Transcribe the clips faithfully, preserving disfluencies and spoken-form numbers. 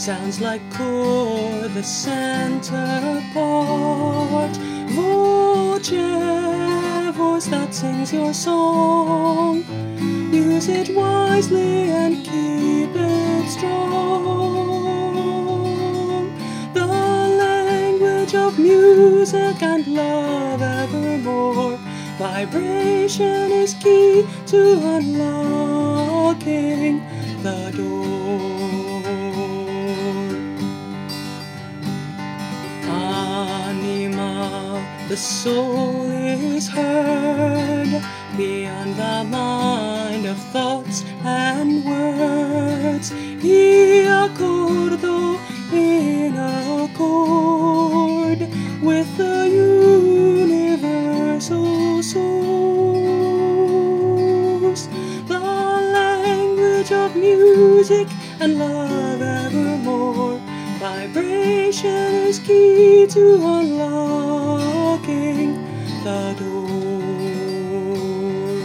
sounds like chord, the center part. Voce, voice that sings your song. Use it wisely and keep it strong. The language of music and love evermore. Vibration is key to unlocking the door. Anima, the soul is heard beyond the mind of thoughts and words. Y accordo, in accord with the universal source. The language of music and love evermore. Vibration is key to unlocking the door.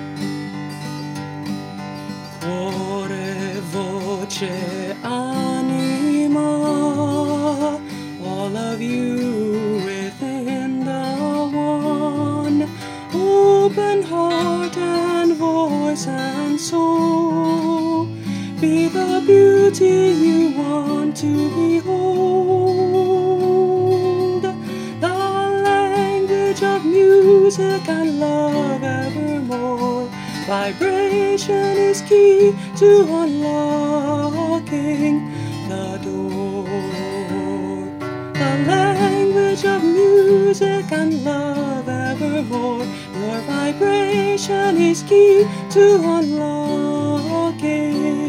Cuore, voce, anima, all of you within the one. Open heart and voice and soul. Be the beauty you want to behold. The language of music and love evermore. Vibration is key to unlocking the door. The language of music and love evermore. Your vibration is key to unlocking